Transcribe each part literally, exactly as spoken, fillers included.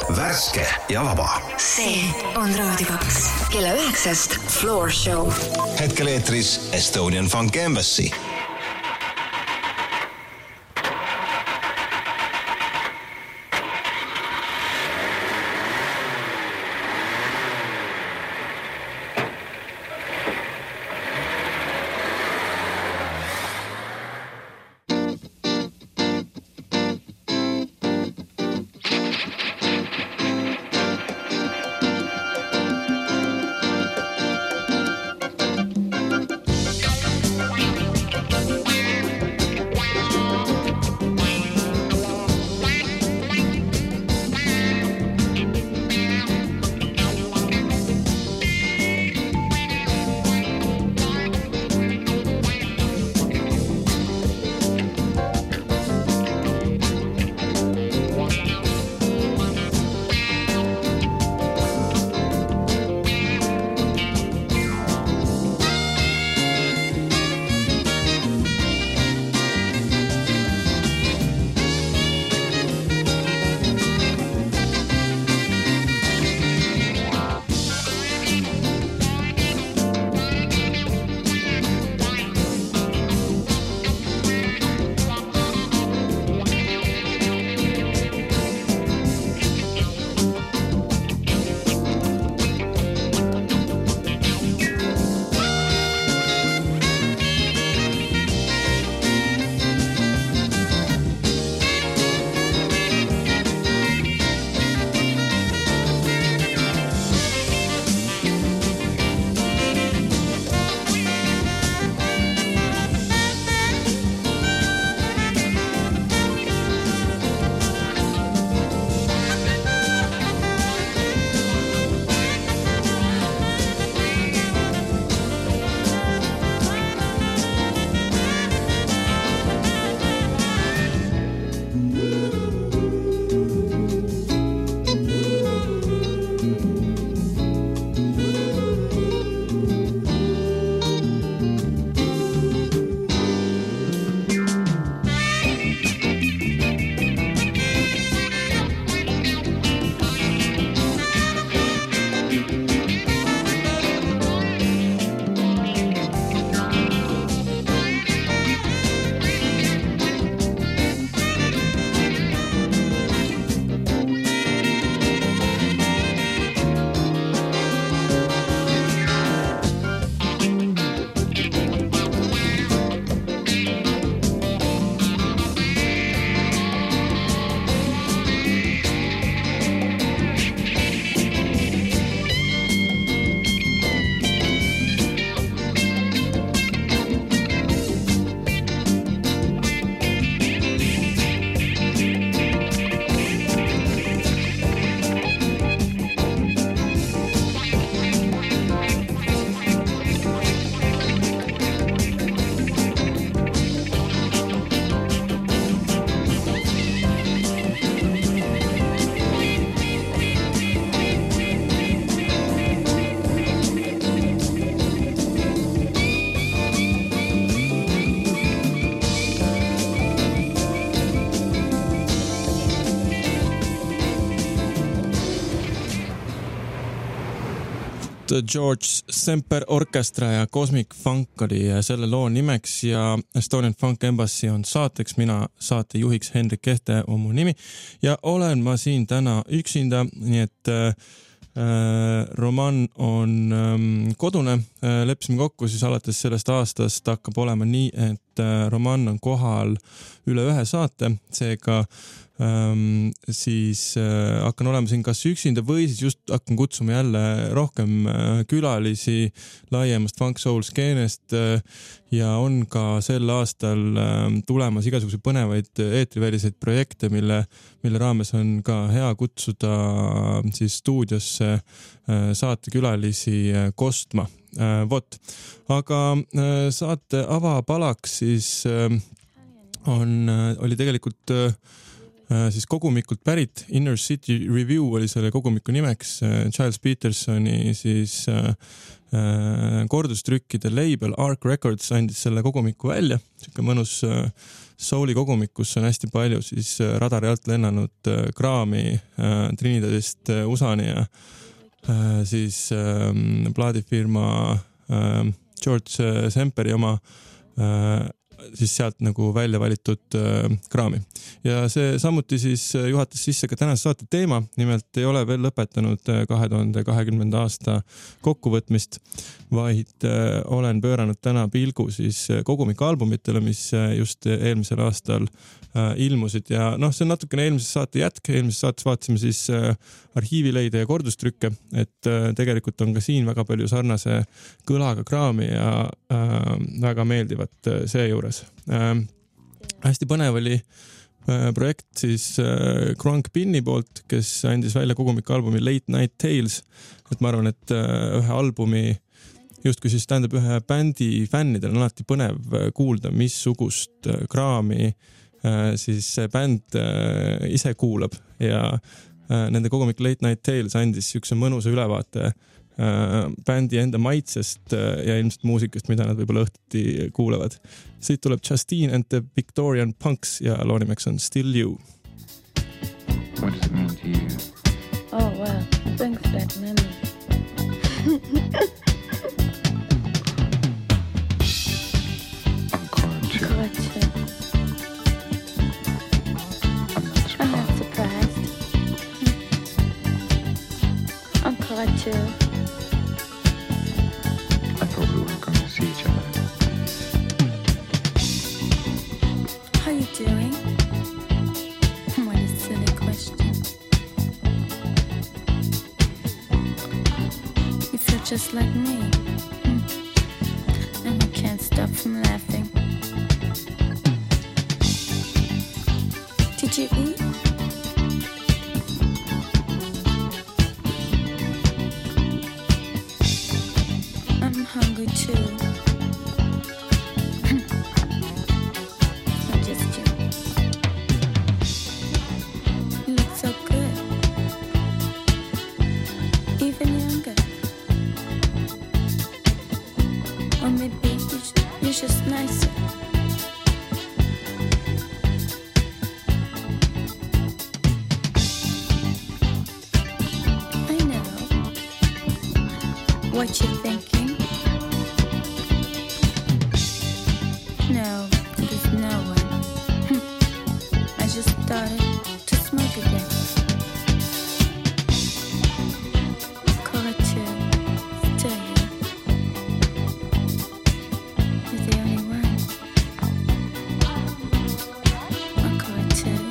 Värske ja vaba. See on Raadio kaks. Kella üheksast Floor Show. Hetkel eetris Estonian Funk Embassy. George Semper Orchestra ja Cosmic Funk oli selle loo nimeks ja Estonian Funk Embassy on saateks. Mina saatejuhiks Hendrik Kehte on mu nimi ja olen ma siin täna üksinda, nii et äh, Roman on ähm, kodune. Äh, leppisime kokku siis alates sellest aastast hakkab olema nii, et äh, Roman on kohal üle ühe saate, seega Ähm, siis äh, hakkan olema siin kas üksinda või siis just hakkan kutsuma jälle rohkem äh, külalisi laiemast funk soul skeenest äh, ja on ka sel aastal äh, tulemas igasuguseid põnevaid eetriväliseid projekte, mille, mille raames on ka hea kutsuda äh, siis stuudiosse äh, saatekülalisi äh, kostma. Äh, vot, aga äh, saate avapalaks siis äh, on, äh, oli tegelikult äh, siis kogumikult pärit. Inner City Review oli selle kogumiku nimeks. Giles Petersoni siis kordustrükkide label Arc Records andis selle kogumiku välja. Siuke mõnus souli kogumik, kus on hästi palju siis radari alt lennanud kraami Trinidadist U S A-ni ja siis plaadifirma George Semperi oma siis sealt nagu välja valitud äh, kraami. Ja see samuti siis juhatas sisse ka tänase saate teema, nimelt ei ole veel lõpetanud kahe tuhande kahekümnenda aasta kokkuvõtmist, vaid äh, olen pööranud täna pilgu siis kogumikalbumitele, mis just eelmisel aastal äh, ilmusid ja noh, see on natukene eelmises saate jätk, eelmises saates vaatasime siis äh, arhiivileide ja kordustrükke, et äh, tegelikult on ka siin väga palju sarnase kõlaga kraami ja äh, väga meeldivat äh, seejuures. Äh, hästi põnev oli äh, projekt siis äh, Crunk Pinni poolt, kes andis välja kogumikalbumi Late Night Tales, et ma arvan, et äh, ühe albumi justkui siis tähendab ühe bändi fännidel on alati põnev kuulda, missugust äh, kraami äh, siis see bänd äh, ise kuulab ja äh, nende kogumik Late Night Tales andis siukse mõnusa ülevaate bändi enda maitsest ja ilmselt muusikast, mida nad võib-olla õhtuti kuulevad. Siit tuleb Justine and the Victorian Punks ja loo nimeks on Still You. What does it mean to you? Oh, wow. Brings back memories. I'm caught too. Caught too. I'm not I'm surprised. not surprised. I'm caught too. I thought we weren't going to see each other. How you doing? What a silly question. You feel just like me. Hmm. And I can't stop from laughing. Did you eat? I'm hungry too. Not just you. You look so good. Even younger. Or maybe you're just, you're just nicer. I know what you're thinking. No, there's no one. I just started to smoke again. Call too, still you. You're the only one. I'll call too.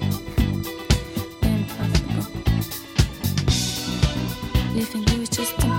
Impossible. Leaving you is just impossible.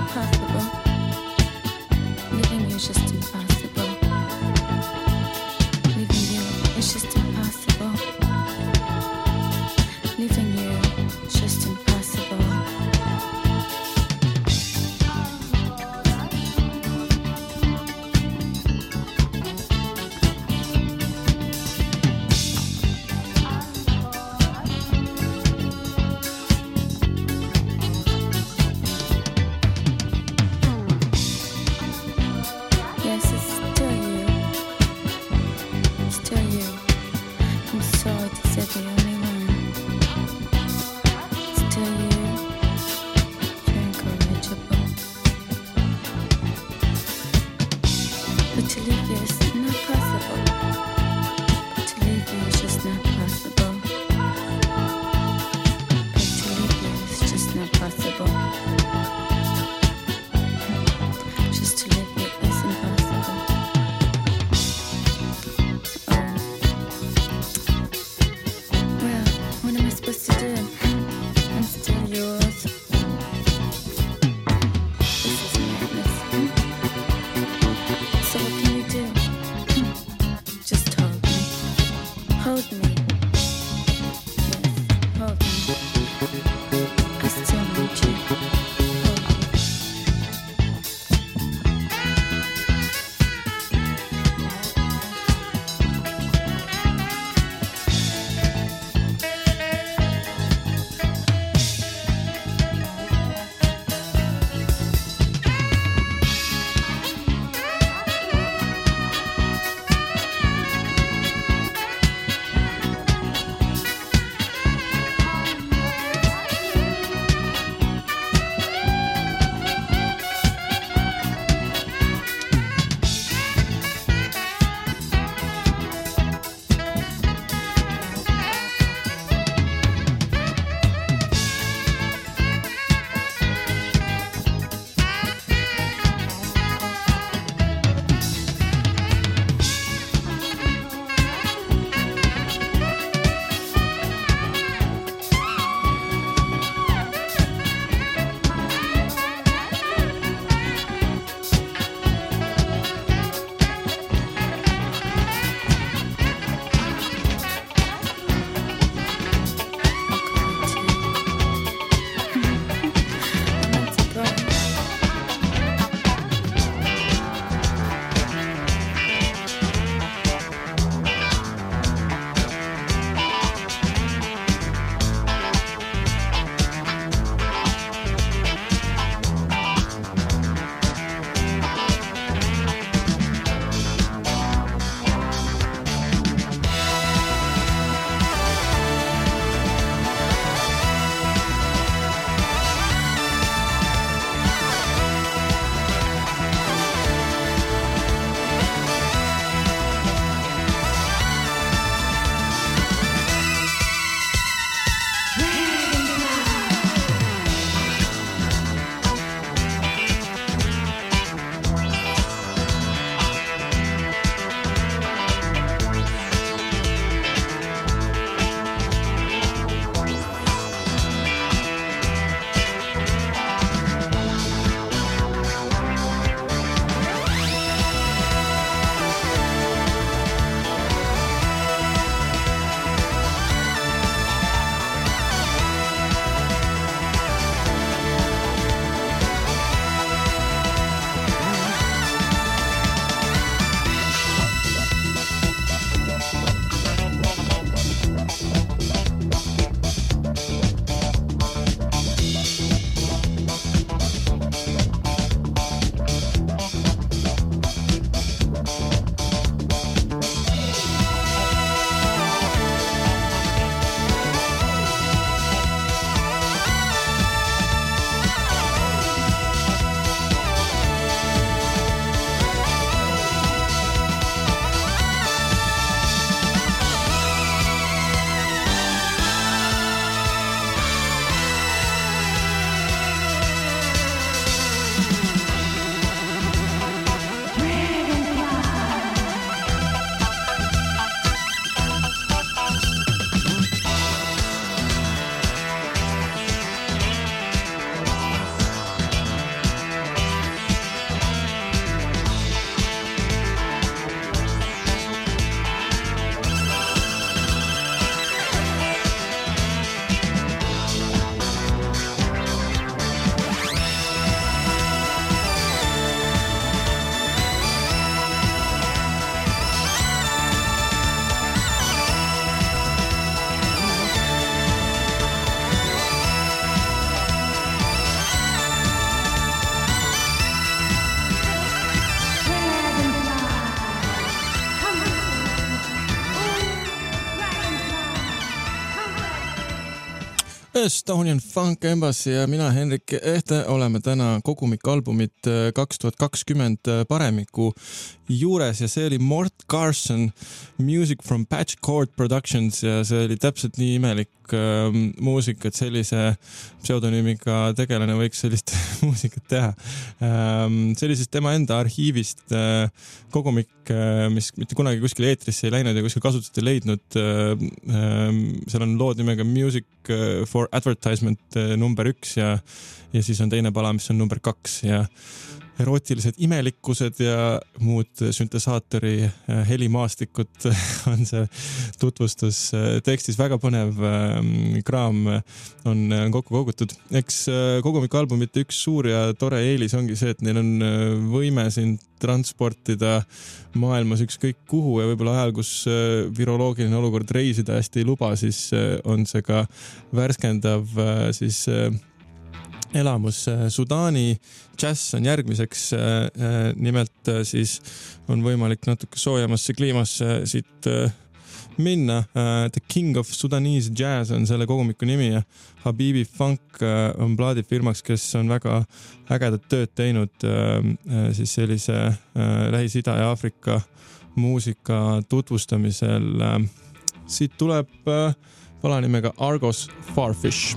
Estonian Funk Embassy ja mina, Henrik Ehte, oleme täna kogumikalbumit kaks tuhat kakskümmend paremiku juures ja see oli Mort Carson Music from Patch Chord Productions ja see oli täpselt nii imelik äh, muusika, et sellise pseudonüümiga tegelane võiks sellist muusikat teha. Ähm, see oli siis tema enda arhiivist äh, kogumik, äh, mis mitte kunagi kuskil eetrisse ei läinud ja kuskil kasutust ei leidnud. Äh, äh, seal on lood nimega Music for Advertisement äh, number üks ja, ja siis on teine pala, mis on number kaks ja erootilised imelikkused ja muud süntesaatori helimaastikud on see tutvustus tekstis. Väga põnev kraam on kokku kogutud. Eks kogumikalbumite üks suur ja tore eelis ongi see, et neil on võime siin transportida maailmas ükskõik kuhu ja võib-olla ajal, kus viroloogiline olukord reisida hästi ei luba, siis on see ka värskendav siis elamus. Sudaani džäss on järgmiseks, nimelt siis on võimalik natuke soojemasse kliimasse siit minna. The King of Sudanese Jazz on selle kogumiku nimi ja Habibi Funk on plaadifirmaks, kes on väga ägedat tööd teinud siis sellise Lähis-Ida ja Aafrika muusika tutvustamisel. Siit tuleb pala nimega Argos Farfish.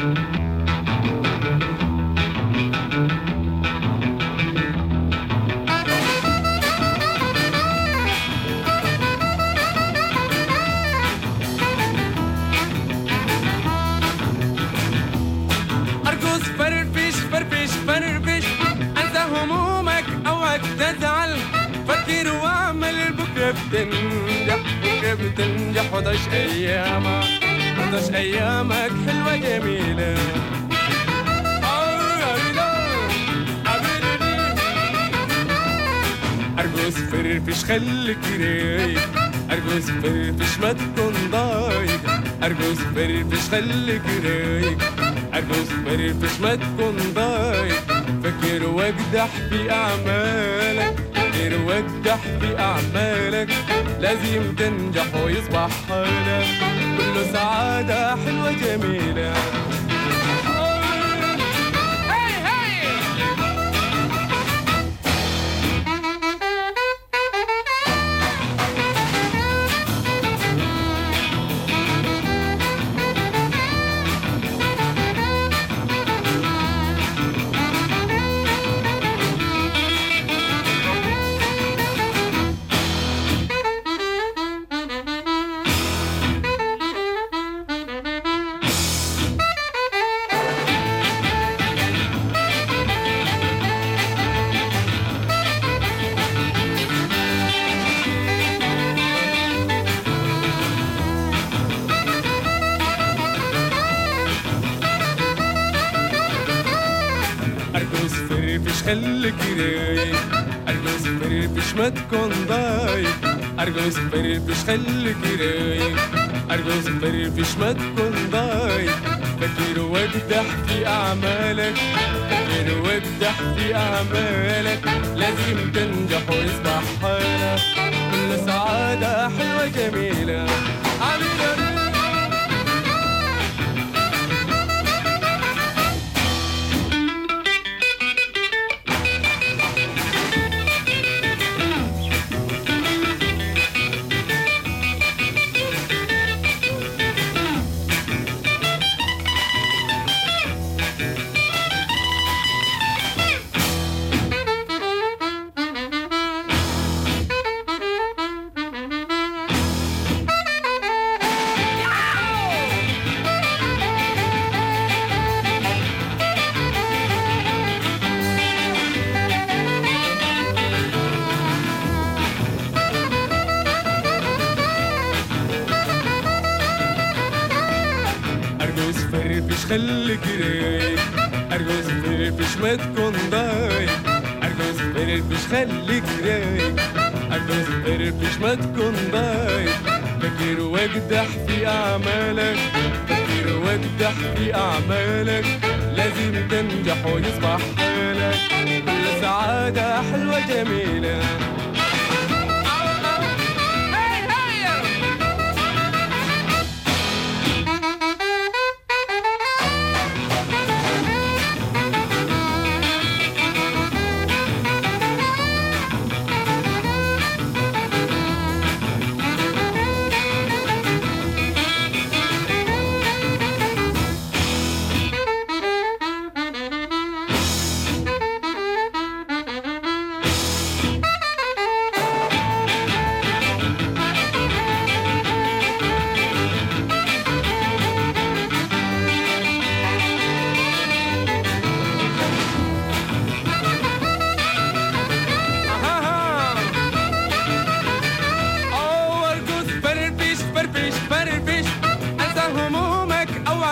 بتنجح بتنجح وضعش أيامك وضعش أيامك حلوة جميلة أرجوز فرفش خليك رايق أرجوز فرفش ما تكون ضايق أرجوز فرفش خليك رايق أرجوز فرفش ما تكون ضايق فكر واجدح في أعمالك فكر واجدح في أعمالك لازم تنجح ويصبح حالك كله سعادة حلوة جميلة خليك رايق أرجوز فرفش ما تكون ضايق أرجوز فرفش خليك رايق أرجوز فرفش ما تكون ضايق فكر واجدح في أعمالك فكر واجدح في أعمالك لازم تنجح ويصبح حالك كل سعادة حلوة جميلة عميلة خليك رايق أرجوز فرفش ما تكون ضايق أرجوز فرفش خليك رايق أرجوز فرفش ما تكون ضايق فكر واجدح في أعمالك فكر واجدح في أعمالك لازم تنجح ويصبح حالك كل سعادة حلوة جميلة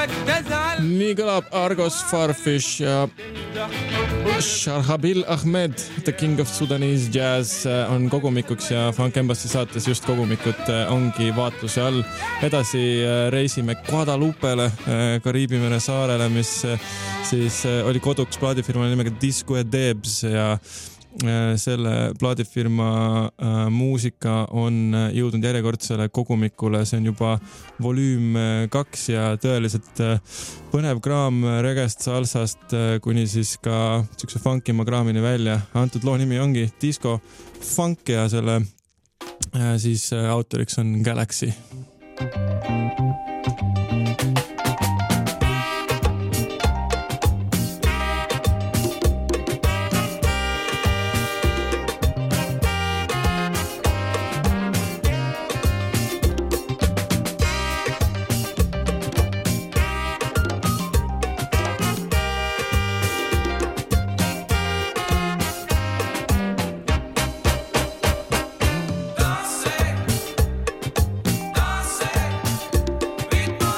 nii kõlab Argos Farfish ja Sharhabil Ahmed, The King of Sudanese Jazz on kogumikuks ja Funk Embassy saates just kogumikud ongi vaatluse all. Edasi reisime Guadalupele, Kariibi mere saarele, mis siis oli koduks plaadifirma nimega Disco et Debs ja selle plaadifirma muusika on jõudnud järjekordsele kogumikule, see on juba volüüm kaks ja tõeliselt põnev kraam regest, salsast kuni siis ka siukse funkima kraamini välja. Antud loo nimi ongi Disco Funk ja selle siis autoriks on Galaxy. Ritmo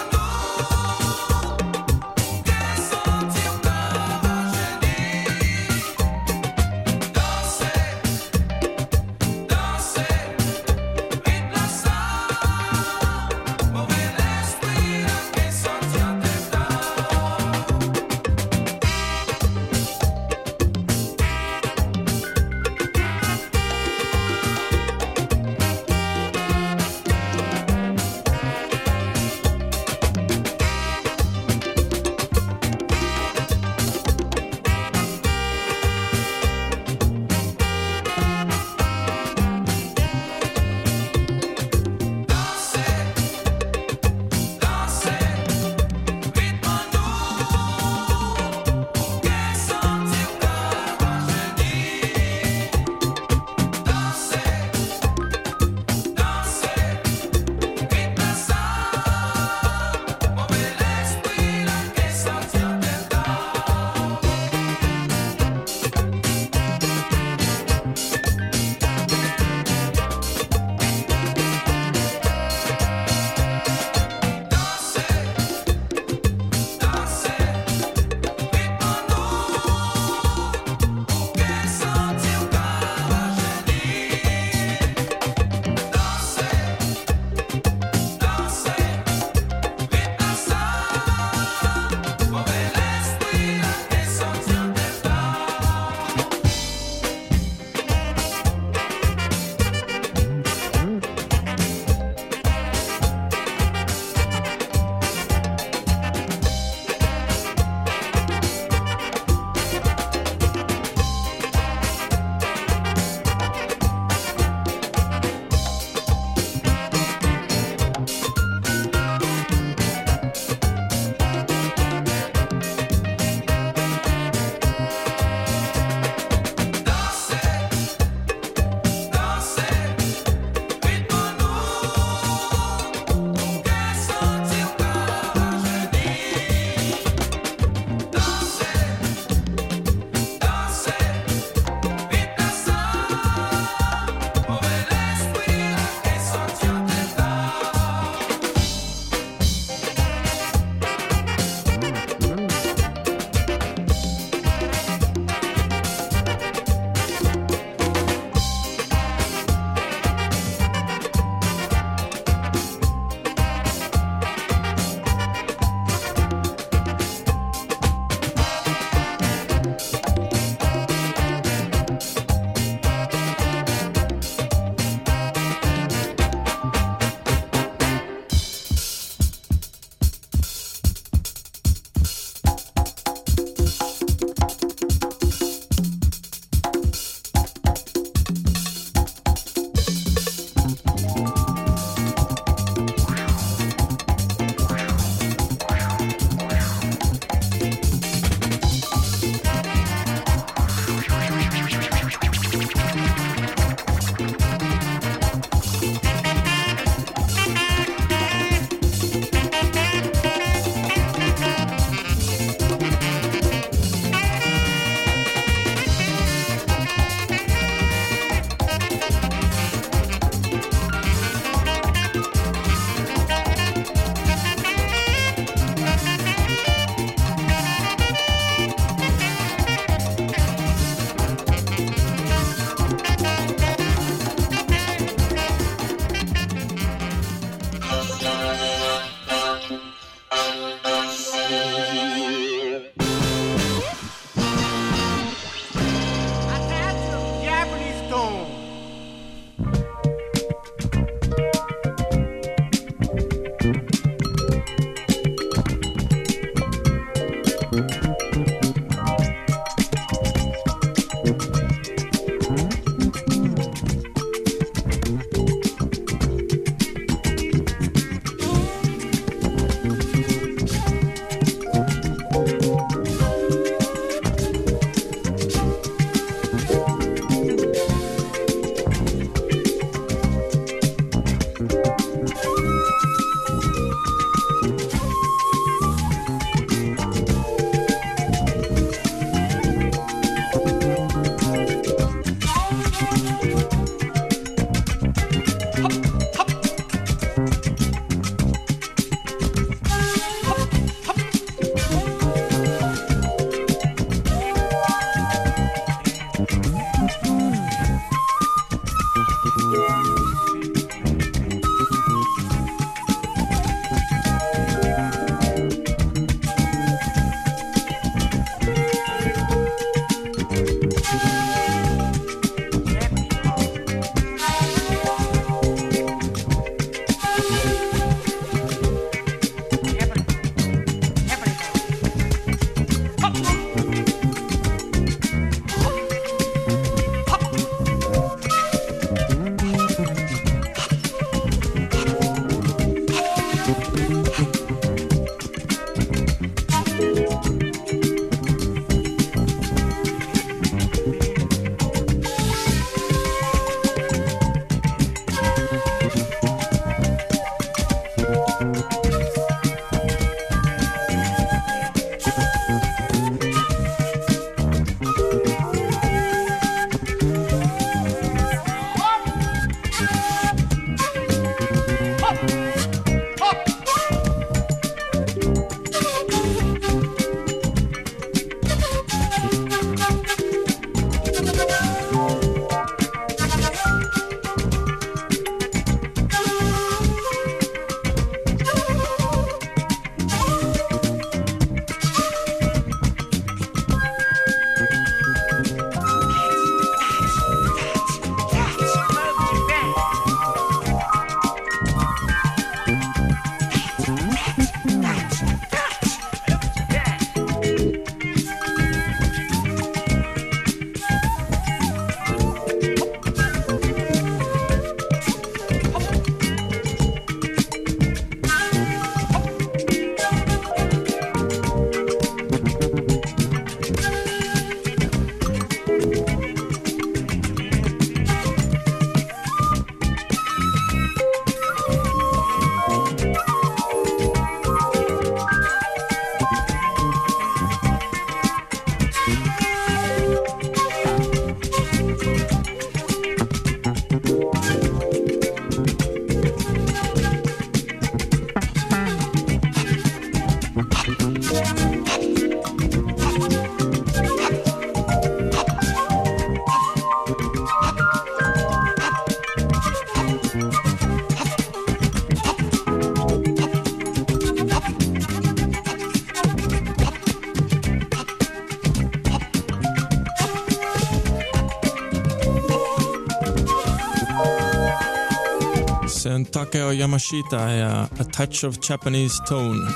Takeo Yamashita ja A Touch of Japanese Tone.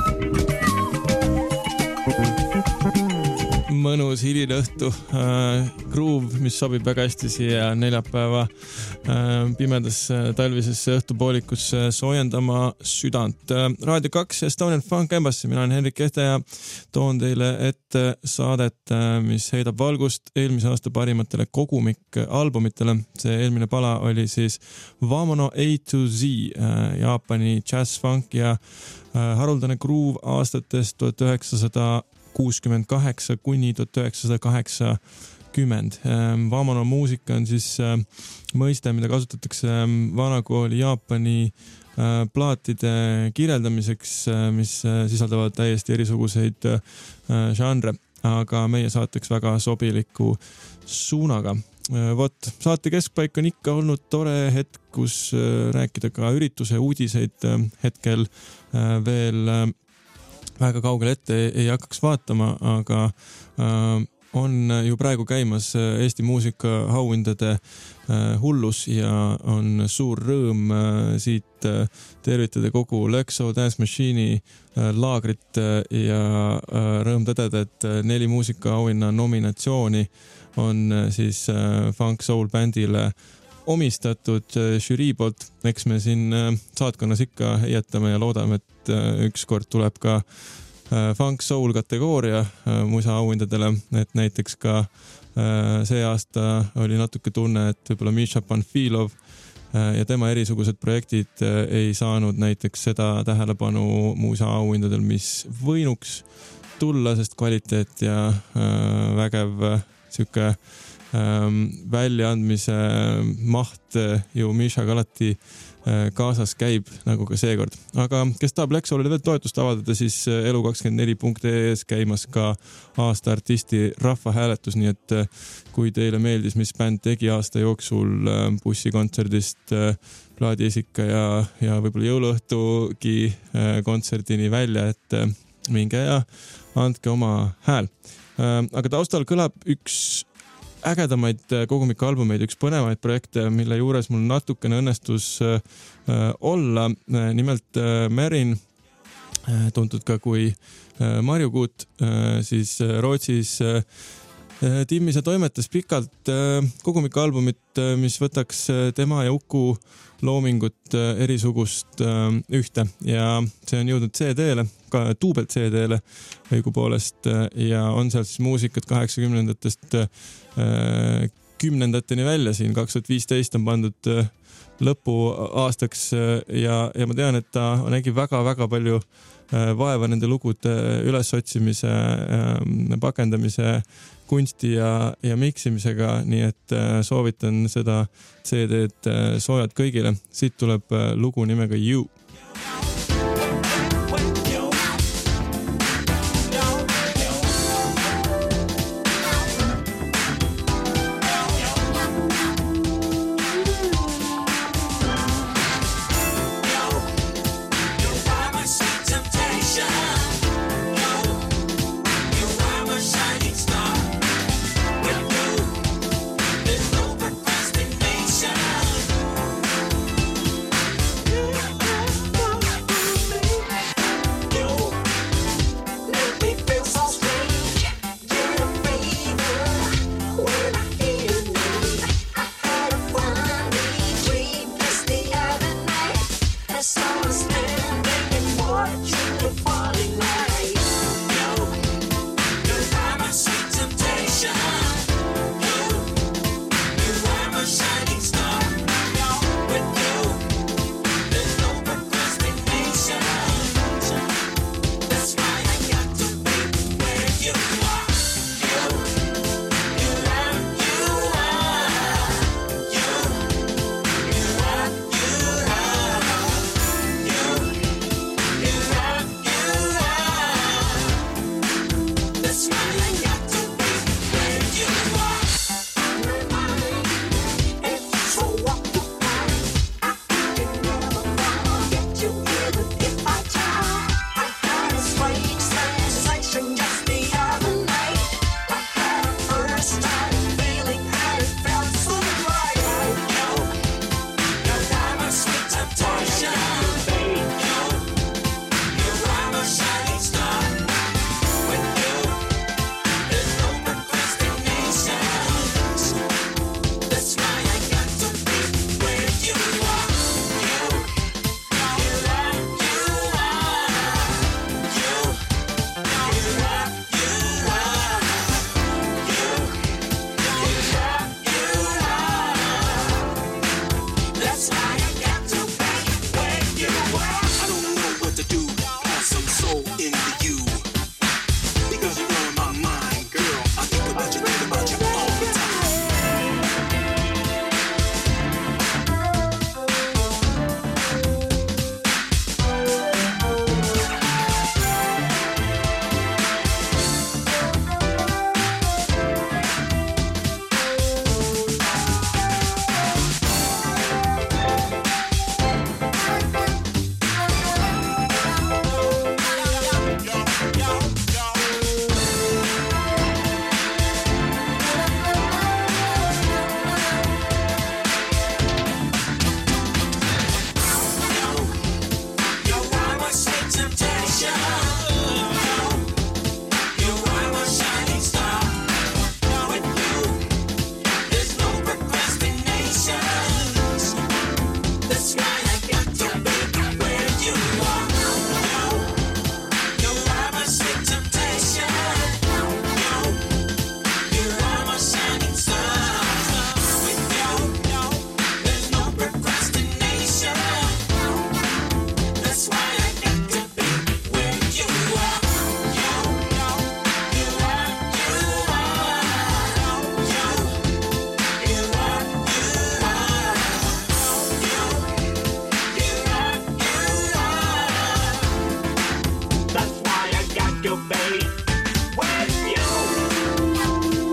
Mõnus hiline õhtu, äh, groove, mis sobib väga hästi siia neljapäeva äh, pimedasse talvisesse õhtupoolikusse soojendama südant. Äh, Raadio kaks ja Estonian Funk Embassy, mina olen Henrik Kehte ja toon teile ette saadet, äh, mis heidab valgust eelmise aasta parimatele kogumik albumitele. See eelmine pala oli siis Vamono A to Z, äh, Jaapani jazz funk ja äh, haruldane groove aastatest tuhat üheksasada kuuskümmend kaheksa kuni tuhat üheksasada kaheksakümmend. Vamono muusika on siis mõiste, mida kasutatakse vanakooli Jaapani plaatide kirjeldamiseks, mis sisaldavad täiesti erisuguseid žanre, aga meie saateks väga sobiliku suunaga. Vot, saate keskpaik on ikka olnud tore hetk, kus rääkida ka ürituse uudiseid hetkel veel väga kaugel ette ei hakkaks vaatama, aga äh, on ju praegu käimas Eesti muusika auhindade äh, hullus ja on suur rõõm äh, siit äh, tervitada kogu Lexo Dance Machine'i äh, laagrit äh, ja äh, rõõm tõdeda, et äh, neli muusika auhinna nominatsiooni on äh, siis äh, Funk Soul bändile omistatud žürii poolt. Eks me siin saatkonnas ikka heietame ja loodame, et ükskord tuleb ka Funk Soul kategooria musa auhindadele, et näiteks ka see aasta oli natuke tunne, et võib-olla Misha Panfilov ja tema erisugused projektid ei saanud näiteks seda tähelepanu musa auhindadel, mis võinuks tulla, sest kvaliteet ja vägev siuke väljaandmise maht ju Mishaga alati kaasas käib, nagu ka seekord. Aga kes tahab Lexolile veel toetust avaldada, siis elu kakskümmend neli punkt ee es käimas ka aasta artisti rahvahääletus, nii et kui teile meeldis, mis bänd tegi aasta jooksul bussikontserdist plaadiesika ja, ja võib-olla jõuluõhtugi kontserdini välja, et minge ja andke oma hääl. Aga taustal kõlab üks ägedamaid kogumika albumeid, üks põnevaid projekte, mille juures mul natukene õnnestus äh, olla. Nimelt äh, Merin, äh, tuntud ka kui äh, Marju Kuut, äh, siis äh, Rootsis äh, timmis ja toimetas pikalt äh, kogumika albumit, äh, mis võtaks äh, tema ja Uku loomingut äh, erisugust äh, ühte ja see on jõudnud C D-le, ka duubelt C D-le õigupoolest äh, ja on seal siis muusikat kaheksakümnendatest äh, kümnendateni välja siin, kaks tuhat viisteist on pandud äh, lõpu aastaks äh, ja, ja ma tean, et ta nägi väga-väga palju äh, vaeva nende lugude ülesotsimise, äh, pakendamise kunsti ja, ja miksimisega, nii et äh, soovitan seda C D-d äh, soojad kõigile. Siit tuleb äh, lugu nimega You. Procrastination. your babe. Where's you?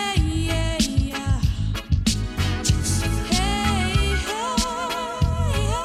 Hey, hey,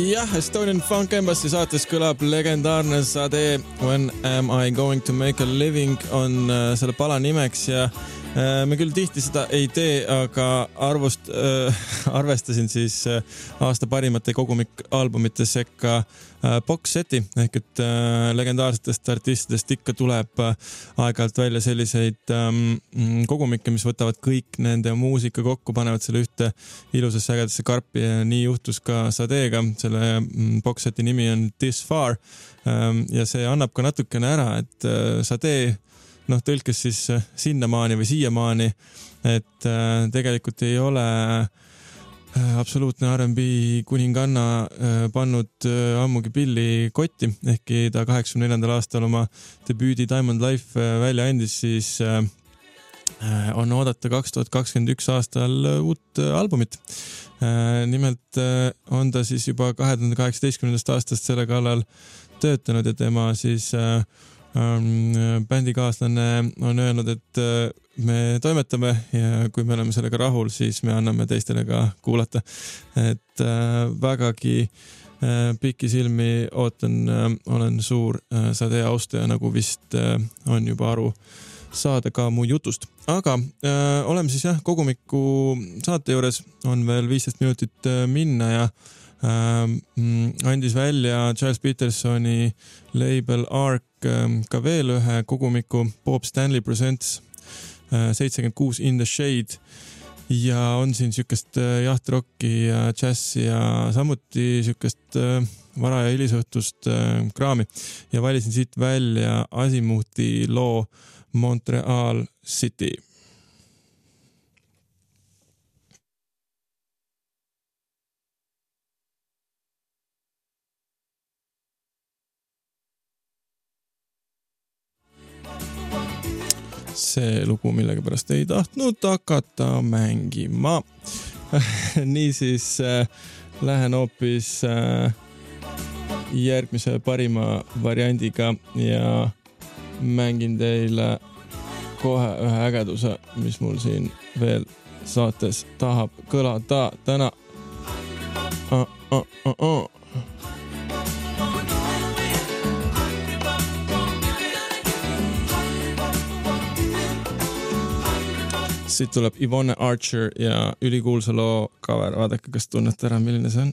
jah, Estonian Funk Embassy saates kõlab legendaarne Sade When am I going to make a living on äh, selle pala nimeks ja äh, me küll tihti seda ei tee, aga arvust äh, arvestasin siis äh, aasta parimate kogumikalbumite sekka äh, box seti ehk et äh, legendaarsetest artistidest ikka tuleb äh, aeg-ajalt välja selliseid ähm, kogumikke, mis võtavad kõik nende muusika kokku, panevad selle ühte ilusasse ägedasse karpi ja nii juhtus ka Sadega. Selle box seti nimi on This Far ja see annab ka natukene ära, et Sade noh, tõlkes siis sinnamaani või siiamaani, et tegelikult ei ole absoluutne R and B kuninganna pannud ammugi pilli kotti, ehkki ta kaheksakümne neljandal aastal oma debüüdi Diamond Life välja andis, siis on oodata kaks tuhat kakskümmend üks aastal uut albumit. Nimelt on ta siis juba kahe tuhande kaheksateistkümnendast aastast selle kallal töötanud ja tema siis ähm, bändikaaslane on öelnud, et me toimetame ja kui me oleme sellega rahul, siis me anname teistele ka kuulata. Et äh, vägagi äh, pikisilmi ootan, äh, olen suur äh, Sade austaja, nagu vist äh, on juba aru saada ka mu jutust. Aga äh, oleme siis jah, kogumiku saate juures on veel viisteist minutit äh, minna ja äh, andis välja Giles Petersoni label Arc äh, ka veel ühe kogumiku Bob Stanley Presents äh, seitsekümmend kuus In the Shade ja on siin sükest äh, jahtrocki ja džässi ja samuti sükest äh, vara- ja hilisõhtust äh, kraami ja valisin siit välja Asimuthi loo Montreal City. See lugu millegipärast ei tahtnud hakata mängima. Niisiis äh, lähen hoopis äh, järgmise parima variandiga ja mängin teile kohe ühe ägeduse, mis mul siin veel saates tahab kõlada täna. Uh, uh, uh, uh. Siit tuleb Yvonne Archer ja ülikuulsa loo cover. Vaadake, kas tunnete ära, milline see on?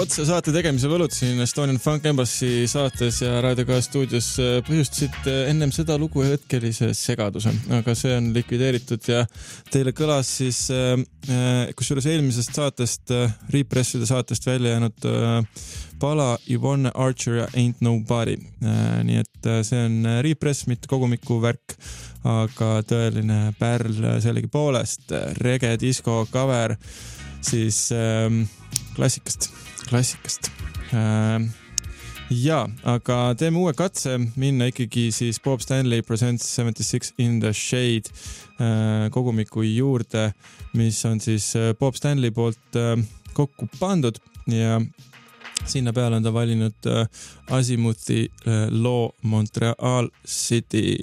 otse saate tegemise võlud siin Estonian Funk Embassy saates ja Raadio K stuudios põhjustasid ennem seda lugu hetkelise segaduse, aga see on likvideeritud ja teile kõlas siis kusjuures eelmisest saatest, Represside saatest välja jäänud pala Yvonne Archer ja Ain't Nobody. Nii et see on Repress, mitte kogumiku värk, aga tõeline pärl sellegi poolest. Reggae, disco, cover, siis ähm, klassikast, klassikast. Ähm, ja, aga teeme uue katse minna ikkagi siis Bob Stanley Presents seventy-six in the Shade äh, kogumiku juurde, mis on siis Bob Stanley poolt äh, kokku pandud ja sinna peale on ta valinud äh, Azimuthi äh, loo Montreal City.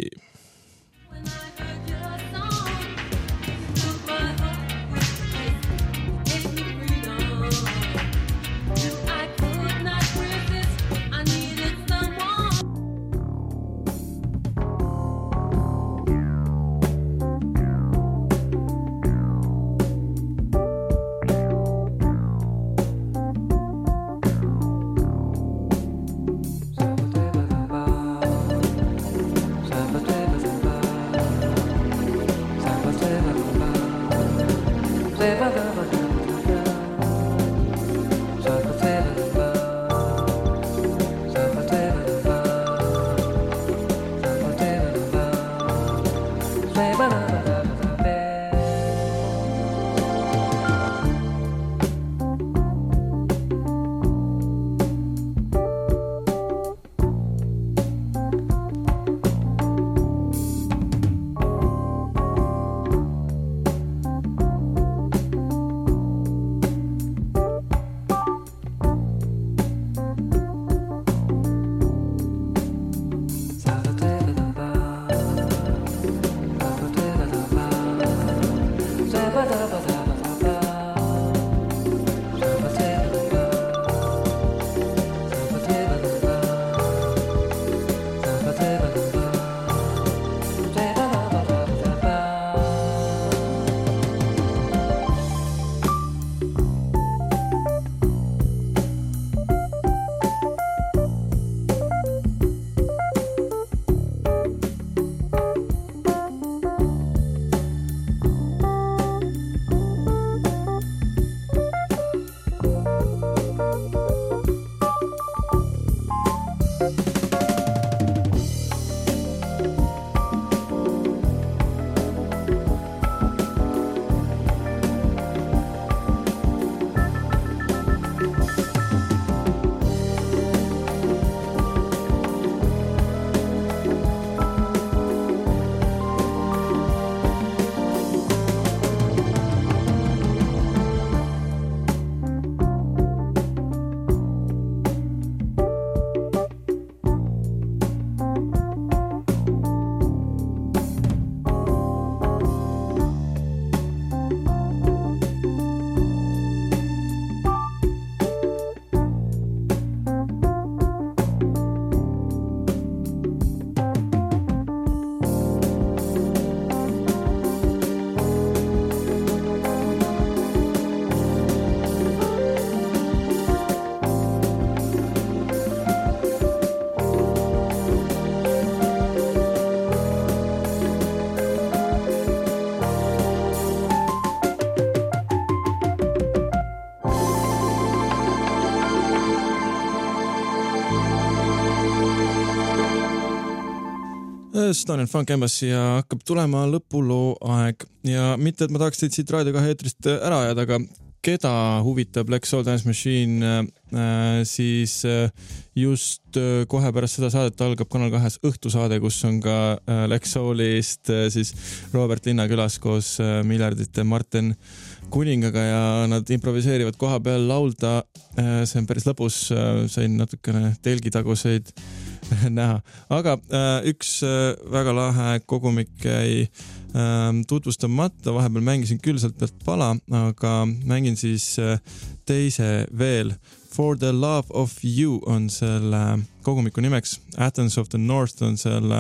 Estonian Funk Embassy ja hakkab tulema lõpuloo aeg ja mitte, et ma tahaks teid siit Raadio kahe eetrist ära ajada, aga keda huvitab Black Soul Dance Machine, äh, siis äh, just äh, kohe pärast seda saadet algab Kanal kahes õhtusaade, kus on ka äh, Black Soulist äh, siis Robert Linna külas koos äh, miljardite Martin Kuningaga ja nad improviseerivad koha peal laulda. Äh, see on päris lõbus, äh, sain natukene telgitaguseid näha, aga äh, üks äh, väga lahe kogumik jäi äh, tutvustamata, vahepeal mängisin küll sealt pealt pala, aga mängin siis äh, teise veel. For the Love of You on selle kogumiku nimeks, Athens of the North on selle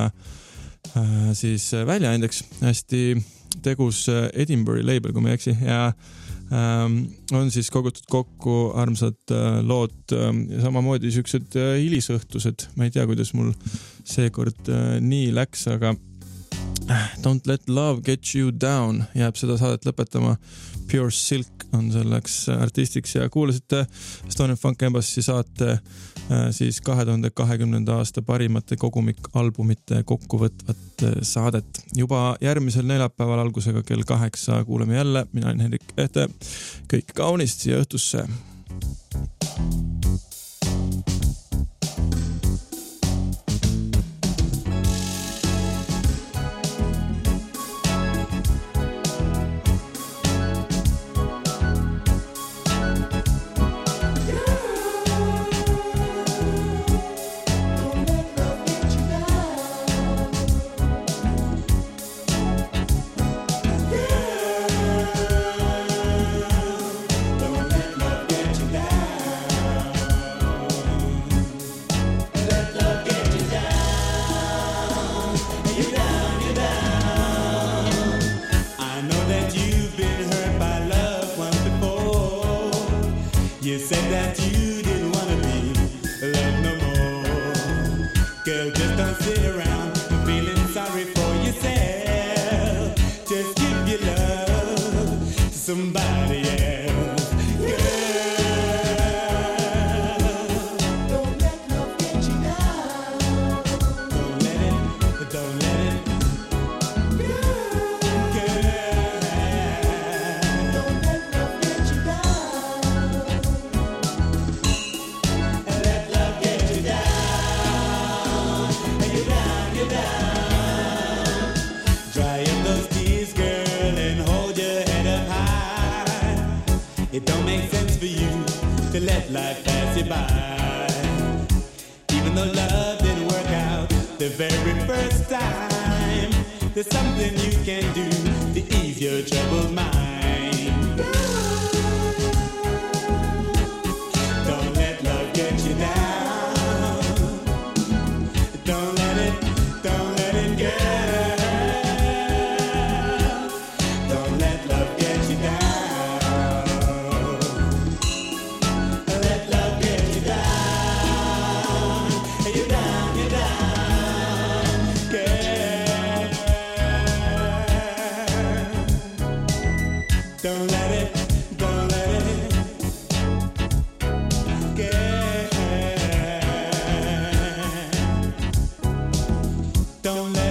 äh, siis väljaandeks, hästi tegus Edinburgh label, kui ma ei eksi, ja on siis kogutud kokku armsad lood ja samamoodi siuksed hilisõhtused. Ma ei tea, kuidas mul seekord nii läks, aga Don't Let Love Get You Down jääb seda saadet lõpetama. Pure Silk on selleks artistiks ja kuulasite Estonian Funk Embassy saate siis kahe tuhande kahekümnenda aasta parimate kogumikalbumite kokkuvõtvat saadet. Juba järgmisel neljapäeval algusega kell kaheksa kuuleme jälle. Mina olen Hendrik Ehte. Kõik kaunist siia õhtusse. It don't make sense for you to let life pass you by. Even though love didn't work out the very first time, there's something you can do to ease your troubled mind. Don't let love get you down. Don't let it, don't let it get. Don't let love get you down. Don't let it, don't let it get. Don't let